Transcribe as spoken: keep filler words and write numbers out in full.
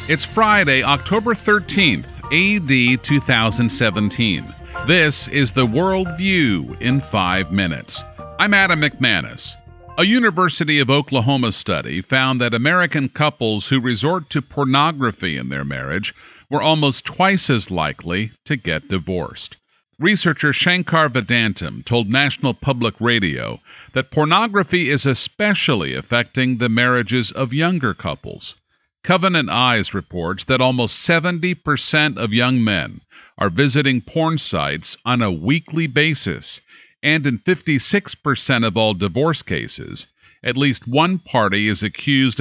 It's Friday, October thirteenth, A D two thousand seventeen. This is the World View in five minutes. I'm Adam McManus. A University of Oklahoma study found that American couples who resort to pornography in their marriage were almost twice as likely to get divorced. Researcher Shankar Vedantam told National Public Radio that pornography is especially affecting the marriages of younger couples. Covenant Eyes reports that almost seventy percent of young men are visiting porn sites on a weekly basis, and in fifty-six percent of all divorce cases, at least one party is accused